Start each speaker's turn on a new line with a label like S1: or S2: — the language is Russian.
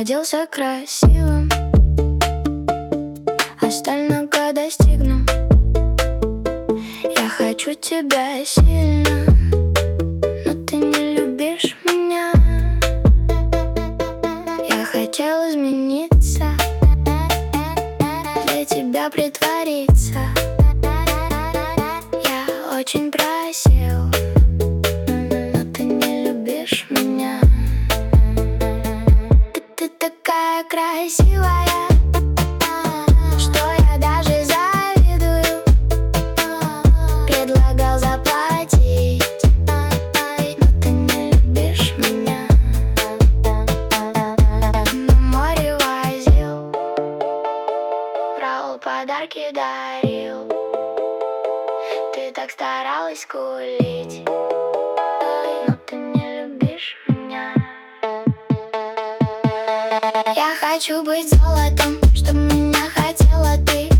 S1: родился красивым, остального достигну. Я хочу тебя сильно, но ты не любишь меня. Я хотел измениться, для тебя притвориться. Я очень просил, но ты не любишь меня. Ты такая красивая, что я даже завидую. Предлагал заплатить, но ты не любишь меня. На море возил, брал подарки, дарил. Ты так старалась скулить, но ты не любишь меня. Я хочу быть золотом, чтобы меня хотела ты.